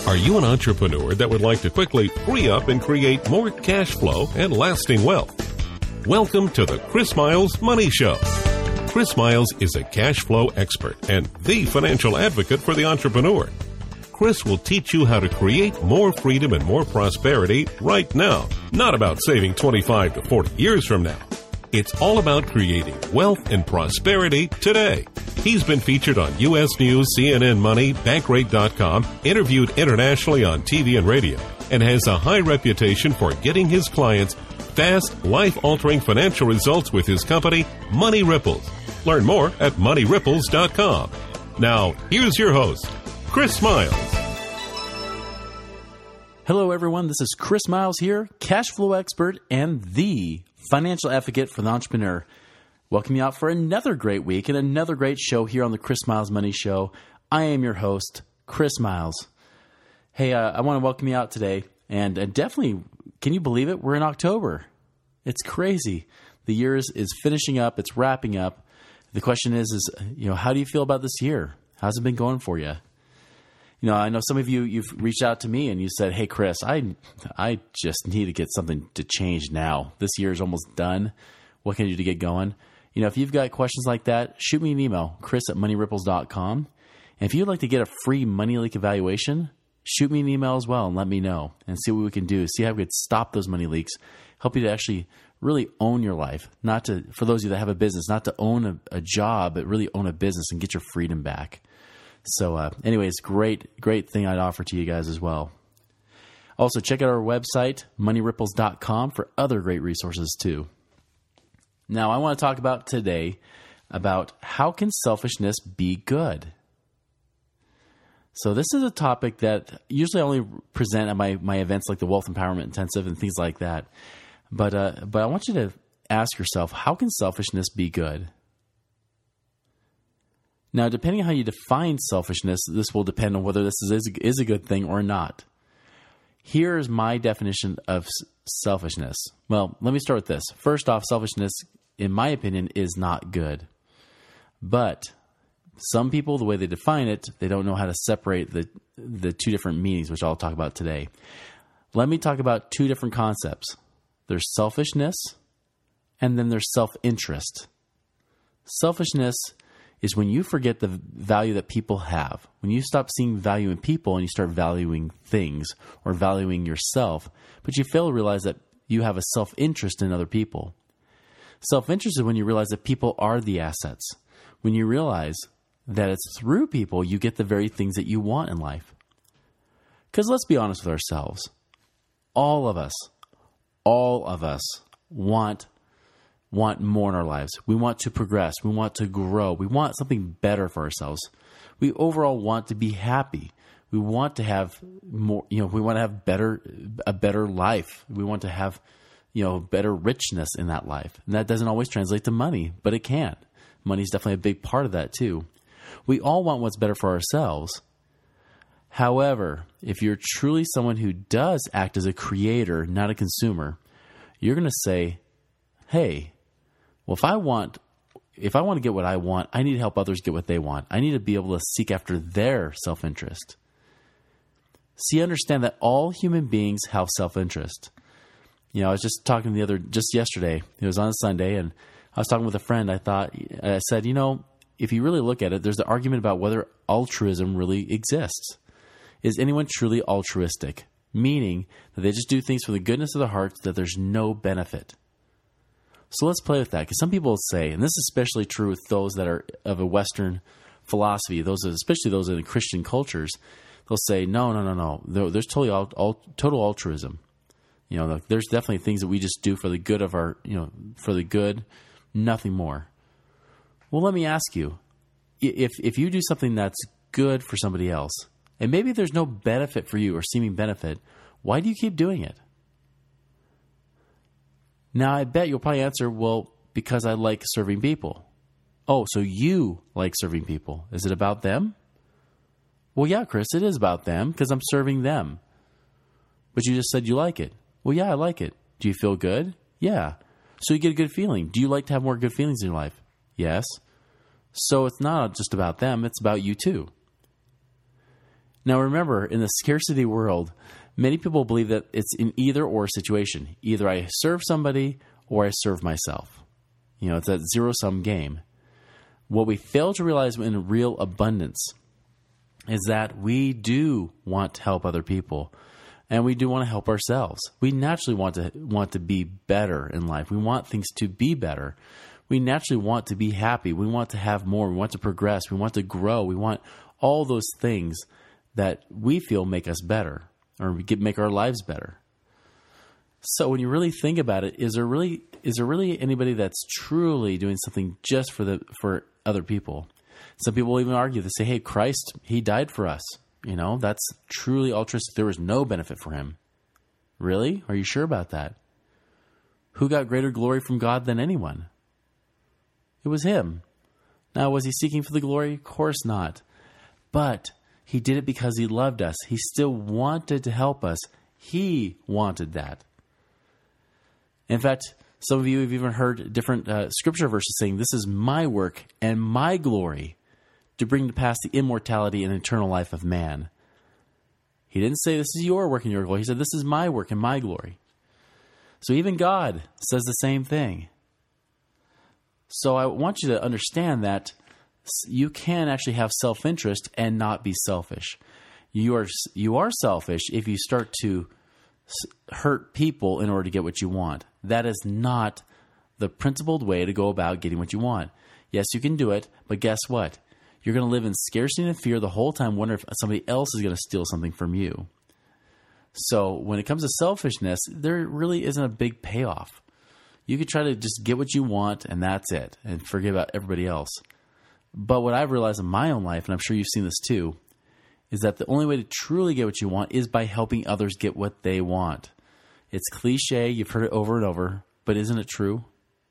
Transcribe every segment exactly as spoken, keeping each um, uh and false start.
Are you an entrepreneur that would like to quickly free up and create more cash flow and lasting wealth? Welcome to the Chris Miles Money Show. Chris Miles is a cash flow expert and the financial advocate for the entrepreneur. Chris will teach you how to create more freedom and more prosperity right now. Not about saving twenty-five to forty years from now. It's all about creating wealth and prosperity today. He's been featured on U S News, C N N Money, Bankrate dot com, interviewed internationally on T V and radio, and has a high reputation for getting his clients fast, life-altering financial results with his company, Money Ripples. Learn more at money ripples dot com. Now, here's your host, Chris Miles. Hello, everyone. This is Chris Miles here, cash flow expert and the financial advocate for the entrepreneur. Welcome you out for another great week and another great show here on the Chris Miles Money Show. I am your host, Chris Miles. Hey, uh, I want to welcome you out today, and uh, definitely, can you believe it? We're in October. It's crazy. The year is, is finishing up. It's wrapping up. The question is, is, you know, how do you feel about this year? How's it been going for you? You know, I know some of you, you've reached out to me and you said, hey, Chris, I I just need to get something to change now. This year is almost done. What can I do to get going? You know, if you've got questions like that, shoot me an email, chris at money ripples dot com. And if you'd like to get a free money leak evaluation, shoot me an email as well and let me know and see what we can do. See how we could stop those money leaks, help you to actually really own your life. Not to, for those of you that have a business, not to own a, a job, but really own a business and get your freedom back. So uh, anyways, great, great thing I'd offer to you guys as well. Also, check out our website, money ripples dot com, for other great resources too. Now, I want to talk about today about how can selfishness be good? So this is a topic that usually I only present at my, my events like the Wealth Empowerment Intensive and things like that. But uh, but I want you to ask yourself, how can selfishness be good? Now, depending on how you define selfishness, this will depend on whether this is, is a good thing or not. Here's my definition of selfishness. Well, let me start with this. First off, selfishness, in my opinion, is not good. But some people, the way they define it, they don't know how to separate the, the two different meanings, which I'll talk about today. Let me talk about two different concepts. There's selfishness, and then there's self-interest. Selfishness is when you forget the value that people have. When you stop seeing value in people and you start valuing things or valuing yourself, but you fail to realize that you have a self-interest in other people. Self-interest is when you realize that people are the assets. When you realize that it's through people you get the very things that you want in life. Because let's be honest with ourselves. All of us, all of us want want more in our lives. We want to progress. We want to grow. We want something better for ourselves. We overall want to be happy. We want to have more, you know, we want to have better, a better life. We want to have, you know, better richness in that life. And that doesn't always translate to money, but it can. Money is definitely a big part of that too. We all want what's better for ourselves. However, if you're truly someone who does act as a creator, not a consumer, you're going to say, hey, well, if I want, if I want to get what I want, I need to help others get what they want. I need to be able to seek after their self-interest. See, understand that all human beings have self-interest. You know, I was just talking the other, just yesterday, it was on a Sunday, and I was talking with a friend. I thought, I said, you know, if you really look at it, there's the argument about whether altruism really exists. Is anyone truly altruistic? Meaning that they just do things for the goodness of their hearts, that there's no benefit. So let's play with that, because some people say, and this is especially true with those that are of a Western philosophy, those especially those in the Christian cultures, they'll say, no, no, no, no, there's totally all, all, total altruism. You know, there's definitely things that we just do for the good of our, you know, for the good, nothing more. Well, let me ask you, if if you do something that's good for somebody else, and maybe there's no benefit for you or seeming benefit, why do you keep doing it? Now, I bet you'll probably answer, well, because I like serving people. Oh, so you like serving people. Is it about them? Well, yeah, Chris, it is about them because I'm serving them. But you just said you like it. Well, yeah, I like it. Do you feel good? Yeah. So you get a good feeling. Do you like to have more good feelings in your life? Yes. So it's not just about them. It's about you too. Now remember, in the scarcity world, many people believe that it's an either or situation. Either I serve somebody or I serve myself. You know, it's that zero-sum game. What we fail to realize in real abundance is that we do want to help other people, and we do want to help ourselves. We naturally want to want to be better in life. We want things to be better. We naturally want to be happy. We want to have more. We want to progress. We want to grow. We want all those things that we feel make us better or make our lives better. So when you really think about it, is there really is there really anybody that's truly doing something just for the for other people? Some people even argue, they say, hey, Christ, he died for us. You know, that's truly altruistic. There was no benefit for him. Really? Are you sure about that? Who got greater glory from God than anyone? It was him. Now, was he seeking for the glory? Of course not. But he did it because he loved us. He still wanted to help us. He wanted that. In fact, some of you have even heard different uh, scripture verses saying, this is my work and my glory to bring to pass the immortality and eternal life of man. He didn't say this is your work and your glory. He said this is my work and my glory. So even God says the same thing. So I want you to understand that you can actually have self-interest and not be selfish. You are you are selfish if you start to hurt people in order to get what you want. That is not the principled way to go about getting what you want. Yes, you can do it, but guess what? You're going to live in scarcity and fear the whole time, wonder if somebody else is going to steal something from you. So when it comes to selfishness, there really isn't a big payoff. You could try to just get what you want, and that's it, and forget about everybody else. But what I've realized in my own life, and I'm sure you've seen this too, is that the only way to truly get what you want is by helping others get what they want. It's cliche, you've heard it over and over, but isn't it true?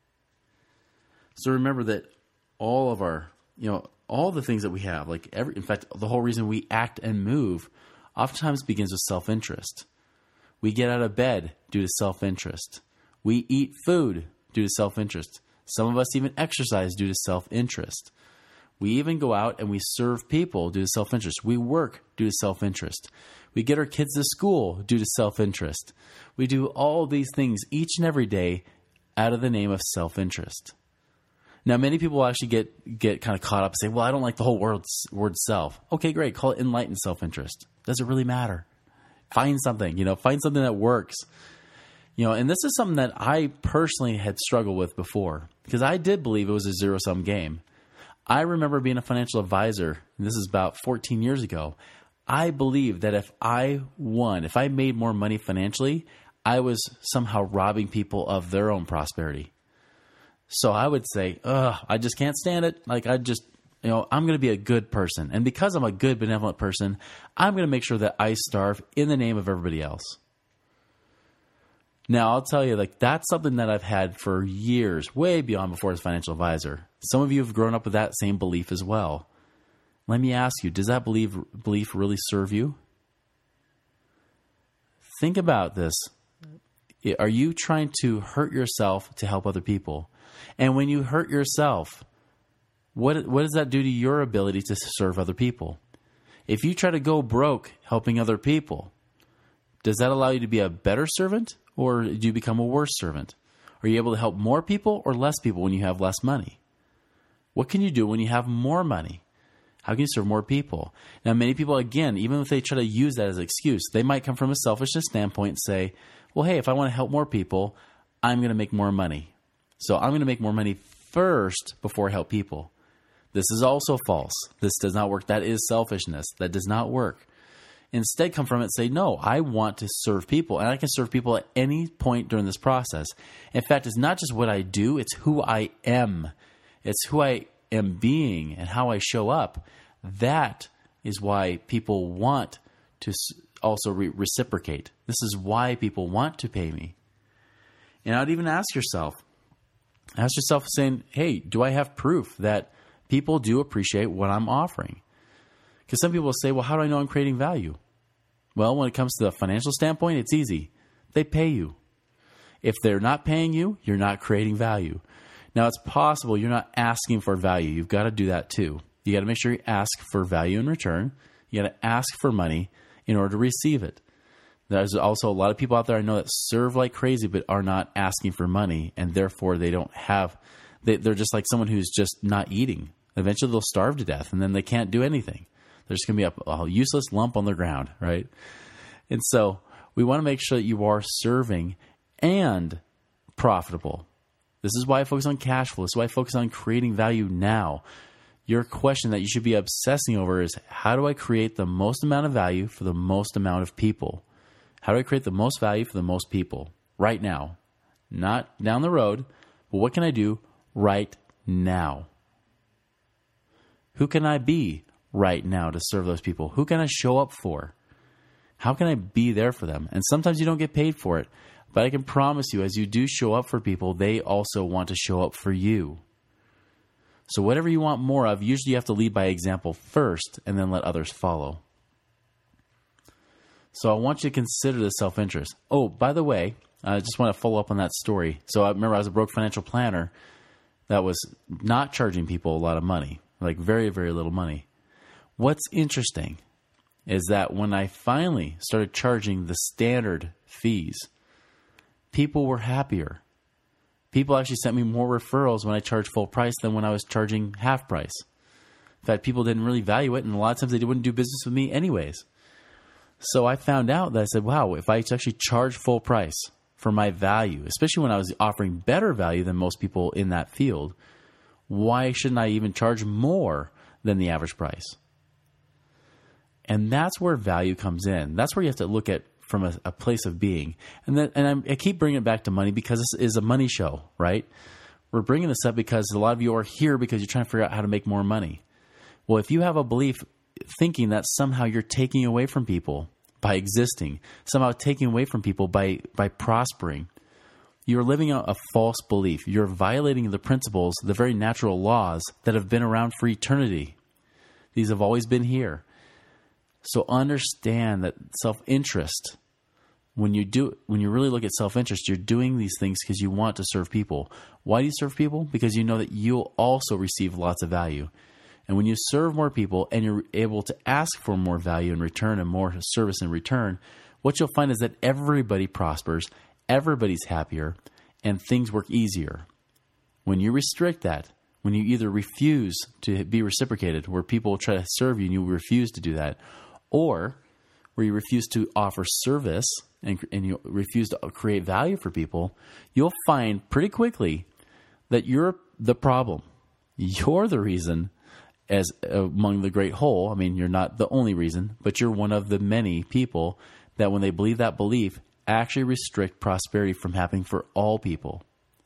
So remember that all of our, you know, all the things that we have, like every, in fact, the whole reason we act and move oftentimes begins with self-interest. We get out of bed due to self-interest. We eat food due to self-interest. Some of us even exercise due to self-interest. We even go out and we serve people due to self-interest. We work due to self-interest. We get our kids to school due to self-interest. We do all these things each and every day out of the name of self-interest. Now, many people will actually get, get kind of caught up and say, well, I don't like the whole word, word self. Okay, great. Call it enlightened self-interest. Does it really matter? Find something, you know, find something that works. You know, and this is something that I personally had struggled with before because I did believe it was a zero-sum game. I remember being a financial advisor, and this is about fourteen years ago. I believed that if I won, if I made more money financially, I was somehow robbing people of their own prosperity. So I would say, ugh, I just can't stand it. Like, I just, you know, I'm going to be a good person. And because I'm a good, benevolent person, I'm going to make sure that I starve in the name of everybody else. Now, I'll tell you, like, that's something that I've had for years, way beyond before as a financial advisor. Some of you have grown up with that same belief as well. Let me ask you, does that belief, belief really serve you? Think about this. Are you trying to hurt yourself to help other people? And when you hurt yourself, what what does that do to your ability to serve other people? If you try to go broke helping other people, does that allow you to be a better servant, or do you become a worse servant? Are you able to help more people or less people when you have less money? What can you do when you have more money? How can you serve more people? Now, many people, again, even if they try to use that as an excuse, they might come from a selfishness standpoint and say, well, hey, if I want to help more people, I'm going to make more money. So I'm going to make more money first before I help people. This is also false. This does not work. That is selfishness. That does not work. Instead, come from it and say, no, I want to serve people, and I can serve people at any point during this process. In fact, it's not just what I do, it's who I am. It's who I am being and how I show up. That is why people want to also re- reciprocate. This is why people want to pay me. And I'd even ask yourself, ask yourself saying, hey, do I have proof that people do appreciate what I'm offering? Because some people will say, well, how do I know I'm creating value? Well, when it comes to the financial standpoint, it's easy. They pay you. If they're not paying you, you're not creating value. Now, it's possible you're not asking for value. You've got to do that too. You got to make sure you ask for value in return. You got to ask for money in order to receive it. There's also a lot of people out there I know that serve like crazy but are not asking for money, and therefore they don't have, they, they're just like someone who's just not eating. Eventually they'll starve to death, and then they can't do anything. They're just going to be a, a useless lump on the ground, right? And so we want to make sure that you are serving and profitable. This is why I focus on cash flow. This is why I focus on creating value now. Your question that you should be obsessing over is, how do I create the most amount of value for the most amount of people? How do I create the most value for the most people right now? Not down the road, but what can I do right now? Who can I be right now to serve those people? Who can I show up for? How can I be there for them? And sometimes you don't get paid for it, but I can promise you, as you do show up for people, they also want to show up for you. So whatever you want more of, usually you have to lead by example first and then let others follow. So I want you to consider the self-interest. Oh, by the way, I just want to follow up on that story. So I remember I was a broke financial planner that was not charging people a lot of money, like very, very little money. What's interesting is that when I finally started charging the standard fees, people were happier. People actually sent me more referrals when I charged full price than when I was charging half price. In fact, people didn't really value it, and a lot of times they wouldn't do business with me anyways. So I found out that I said, wow, if I actually charge full price for my value, especially when I was offering better value than most people in that field, why shouldn't I even charge more than the average price? And that's where value comes in. That's where you have to look at from a, a place of being. And then, and I'm, I keep bringing it back to money because this is a money show, right? We're bringing this up because a lot of you are here because you're trying to figure out how to make more money. Well, if you have a belief thinking that somehow you're taking away from people by existing, somehow taking away from people by, by prospering, you're living out a false belief. You're violating the principles, the very natural laws that have been around for eternity. These have always been here. So understand that self-interest, when you do, when you really look at self-interest, you're doing these things because you want to serve people. Why do you serve people? Because you know that you'll also receive lots of value. And when you serve more people and you're able to ask for more value in return and more service in return, what you'll find is that everybody prospers, everybody's happier, and things work easier. When you restrict that, when you either refuse to be reciprocated, where people try to serve you and you refuse to do that, or where you refuse to offer service and, and you refuse to create value for people, you'll find pretty quickly that you're the problem. You're the reason, as among the great whole. I mean, you're not the only reason, but you're one of the many people that when they believe that belief, actually restrict prosperity from happening for all people.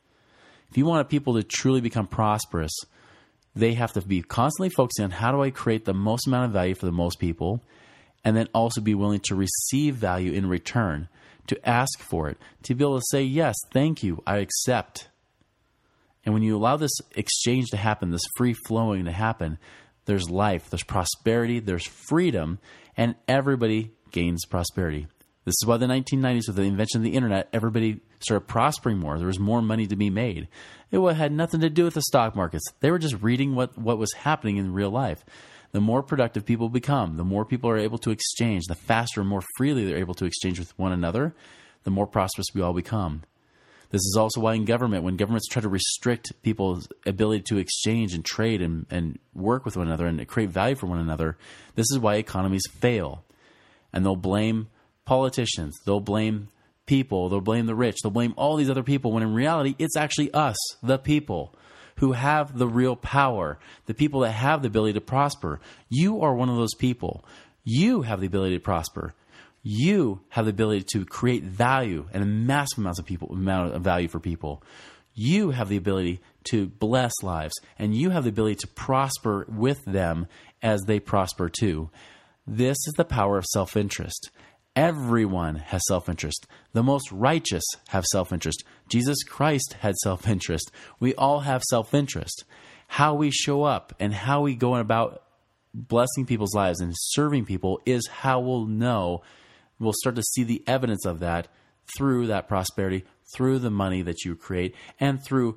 If you want people to truly become prosperous, they have to be constantly focusing on how do I create the most amount of value for the most people, and then also be willing to receive value in return, to ask for it, to be able to say, yes, thank you, I accept. And when you allow this exchange to happen, this free flowing to happen, there's life, there's prosperity, there's freedom, and everybody gains prosperity. This is why the nineteen nineties, with the invention of the internet, everybody started prospering more. There was more money to be made. It had nothing to do with the stock markets. They were just reading what, what was happening in real life. The more productive people become, the more people are able to exchange, the faster and more freely they're able to exchange with one another, the more prosperous we all become. This is also why in government, when governments try to restrict people's ability to exchange and trade and, and work with one another and create value for one another, this is why economies fail. And they'll blame politicians, they'll blame people, they'll blame the rich, they'll blame all these other people, when in reality, it's actually us, the people, who have the real power, the people that have the ability to prosper. You are one of those people. You have the ability to prosper. You have the ability to create value and massive amounts of people, amount of value for people. You have the ability to bless lives, and you have the ability to prosper with them as they prosper too. This is the power of self-interest. Everyone has self-interest. The most righteous have self-interest. Jesus Christ had self-interest. We all have self-interest. How we show up and how we go about blessing people's lives and serving people is how we'll know, we'll start to see the evidence of that through that prosperity, through the money that you create, and through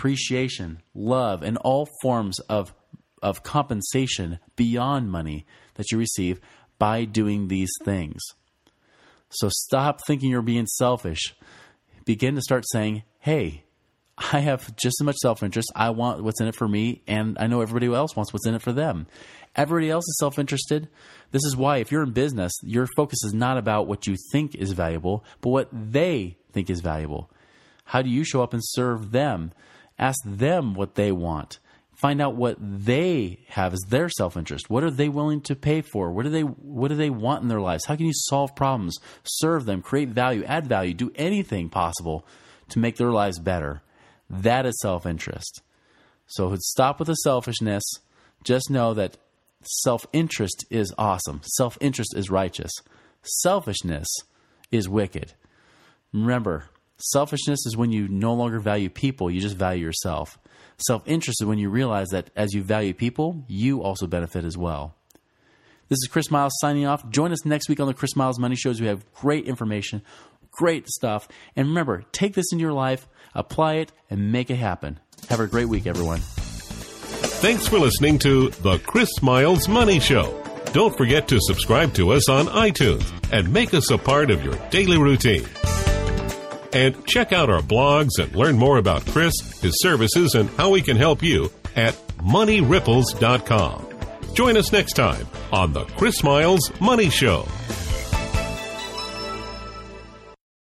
appreciation, love, and all forms of, of compensation beyond money that you receive by doing these things. So stop thinking you're being selfish. Begin to start saying, hey, I have just as much self-interest. I want what's in it for me, and I know everybody else wants what's in it for them. Everybody else is self-interested. This is why if you're in business, your focus is not about what you think is valuable, but what they think is valuable. How do you show up and serve them? Ask them what they want. Find out what they have as their self-interest. What are they willing to pay for? What do they what do they want in their lives? How can you solve problems, serve them, create value, add value, do anything possible to make their lives better? That is self-interest. So stop with the selfishness. Just know that self-interest is awesome. Self-interest is righteous. Selfishness is wicked. Remember, selfishness is when you no longer value people, you just value yourself. Self-interest is when you realize that as you value people, you also benefit as well. This is Chris Miles signing off. Join us next week on the Chris Miles Money Shows. We have great information, great stuff. And remember, take this into your life, apply it, and make it happen. Have a great week, everyone. Thanks for listening to the Chris Miles Money Show. Don't forget to subscribe to us on iTunes and make us a part of your daily routine. And check out our blogs and learn more about Chris, his services, and how we can help you at money ripples dot com. Join us next time on the Chris Miles Money Show.